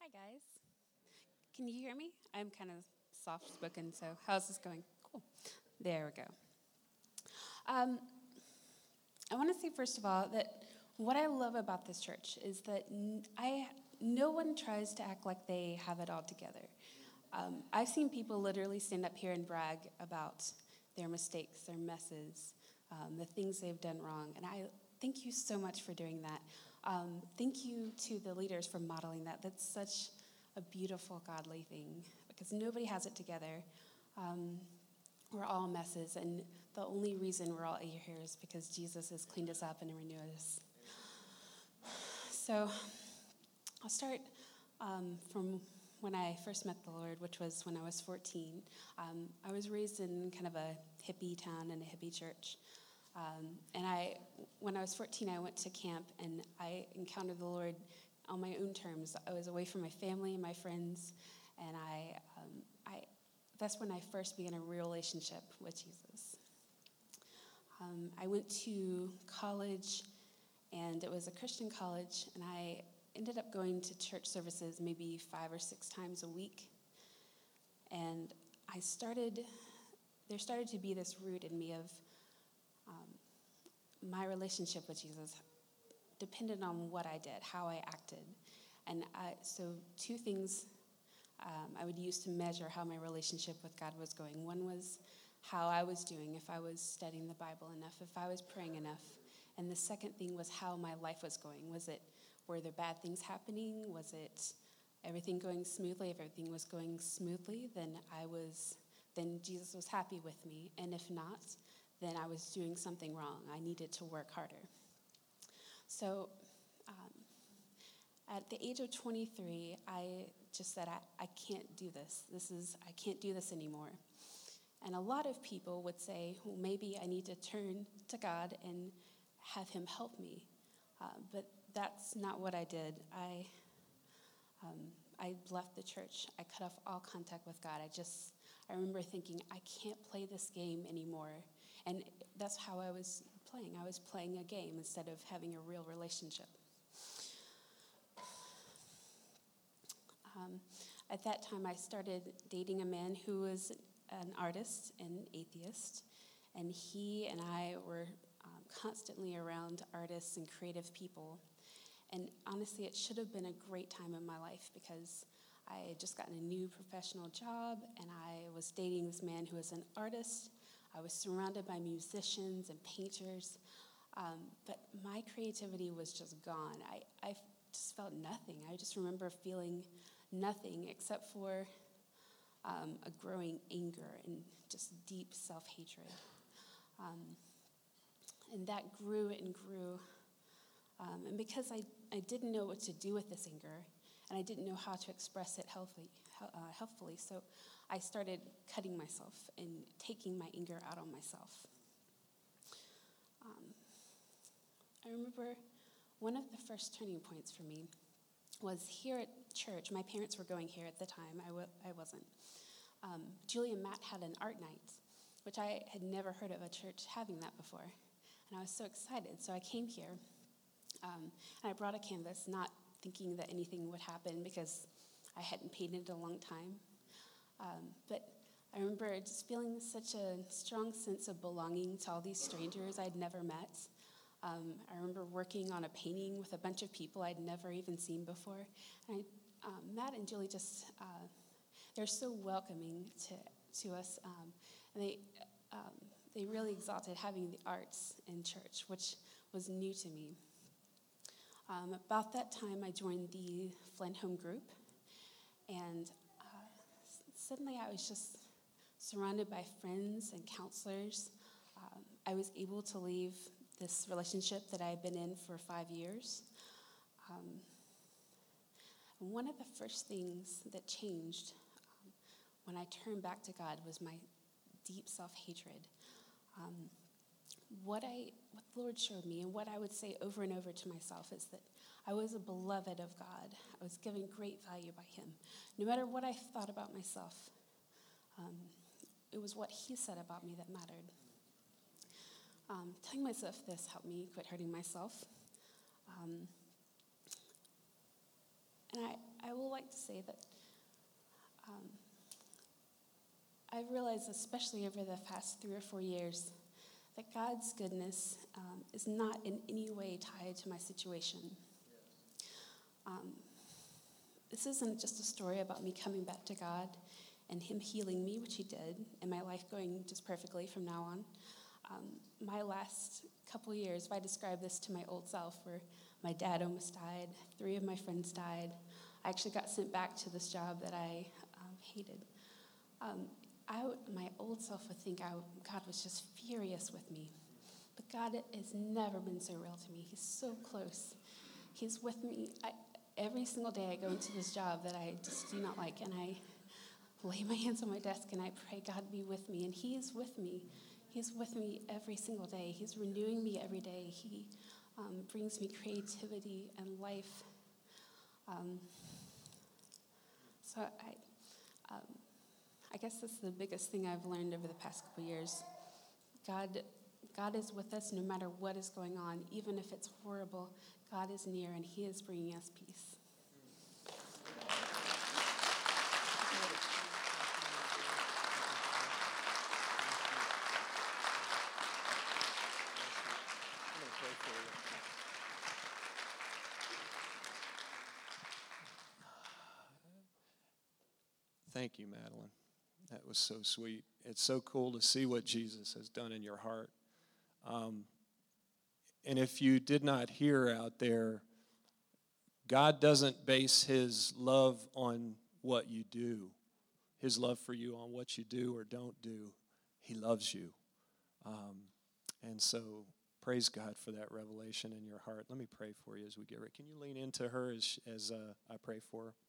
guys. Can you hear me? I'm kind of soft-spoken, so how's this going? Cool. There we go. I want to say, first of all, that what I love about this church is that no one tries to act like they have it all together. I've seen people literally stand up here and brag about their mistakes, their messes, the things they've done wrong, and I thank you so much for doing that. Thank you to the leaders for modeling that. That's such a beautiful, godly thing, because nobody has it together. We're all messes, and the only reason we're all here is because Jesus has cleaned us up and renewed us. So I'll start from when I first met the Lord, which was when I was 14. I was raised in kind of a hippie town and a hippie church. When I was 14, I went to camp, and I encountered the Lord on my own terms. I was away from my family and my friends, and that's when I first began a real relationship with Jesus. I went to college, and it was a Christian college, and I ended up going to church services maybe 5 or 6 times a week. And there started to be this root in me of my relationship with Jesus depended on what I did, how I acted. And so 2 things I would use to measure how my relationship with God was going. One was how I was doing, if I was studying the Bible enough, if I was praying enough. And the second thing was how my life was going. Were there bad things happening? Was it everything going smoothly? If everything was going smoothly, then Jesus was happy with me. And if not, then I was doing something wrong. I needed to work harder. So at the age of 23, I just said, I can't do this. I can't do this anymore. And a lot of people would say, well, maybe I need to turn to God and have him help me. But that's not what I did. I left the church. I cut off all contact with God. I remember thinking, I can't play this game anymore. And that's how I was playing. I was playing a game instead of having a real relationship. At that time, I started dating a man who was an artist and atheist. And he and I were constantly around artists and creative people. And honestly, it should have been a great time in my life because I had just gotten a new professional job, and I was dating this man who was an artist. I was surrounded by musicians and painters, but my creativity was just gone. I just felt nothing. I just remember feeling nothing except for a growing anger and just deep self-hatred. And that grew and grew. And because I didn't know what to do with this anger, and I didn't know how to express it healthfully, so I started cutting myself and taking my anger out on myself. I remember one of the first turning points for me was here at church. My parents were going here at the time. I wasn't. Julie and Matt had an art night, which I had never heard of a church having that before. And I was so excited. So I came here, and I brought a canvas, not thinking that anything would happen because I hadn't painted in a long time. But I remember just feeling such a strong sense of belonging to all these strangers I'd never met. I remember working on a painting with a bunch of people I'd never even seen before. And Matt and Julie they're so welcoming to us. And they really exalted having the arts in church, which was new to me. About that time, I joined the Flint Home Group, and suddenly I was just surrounded by friends and counselors. I was able to leave this relationship that I had been in for 5 years. One of the first things that changed when I turned back to God was my deep self-hatred. What the Lord showed me, and what I would say over and over to myself, is that I was a beloved of God. I was given great value by him. No matter what I thought about myself, it was what he said about me that mattered. Telling myself this helped me quit hurting myself. And I will like to say that I've realized, especially over the past 3 or 4 years, that God's goodness is not in any way tied to my situation. This isn't just a story about me coming back to God and him healing me, which he did, and my life going just perfectly from now on. My last couple years, if I describe this to my old self, where my dad almost died, 3 of my friends died, I actually got sent back to this job that I hated. My old self would think God was just furious with me. But God has never been so real to me. He's so close. He's with me. Every single day I go into this job that I just do not like, and I lay my hands on my desk and I pray, God, be with me. And he is with me. He's with me every single day. He's renewing me every day. He brings me creativity and life. So I guess that's the biggest thing I've learned over the past couple years. God is with us no matter what is going on. Even if it's horrible, God is near and he is bringing us peace. Thank you, Madeline. That was so sweet. It's so cool to see what Jesus has done in your heart. And if you did not hear out there, God doesn't base his love on what you do, his love for you on what you do or don't do. He loves you. And so praise God for that revelation in your heart. Let me pray for you as we get ready. Can you lean into her as I pray for her?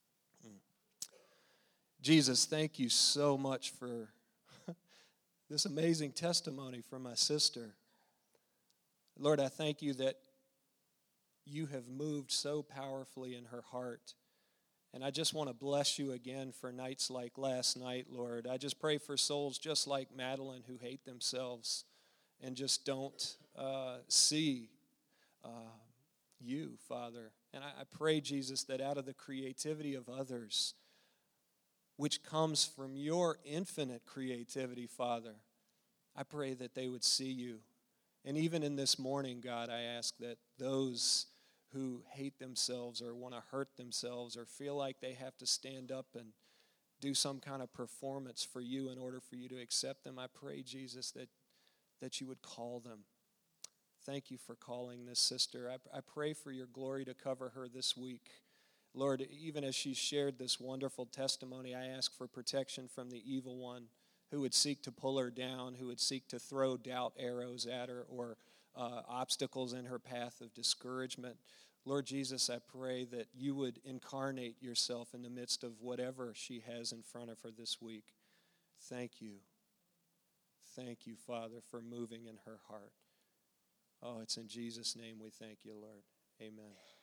Jesus, thank you so much for this amazing testimony from my sister. Lord, I thank you that you have moved so powerfully in her heart. And I just want to bless you again for nights like last night, Lord. I just pray for souls just like Madeline who hate themselves and just don't see you, Father. And I pray, Jesus, that out of the creativity of others, which comes from your infinite creativity, Father, I pray that they would see you. And even in this morning, God, I ask that those who hate themselves or want to hurt themselves or feel like they have to stand up and do some kind of performance for you in order for you to accept them, I pray, Jesus, that you would call them. Thank you for calling this sister. I pray for your glory to cover her this week. Lord, even as she shared this wonderful testimony, I ask for protection from the evil one who would seek to pull her down, who would seek to throw doubt arrows at her or obstacles in her path of discouragement. Lord Jesus, I pray that you would incarnate yourself in the midst of whatever she has in front of her this week. Thank you. Thank you, Father, for moving in her heart. Oh, it's in Jesus' name we thank you, Lord. Amen.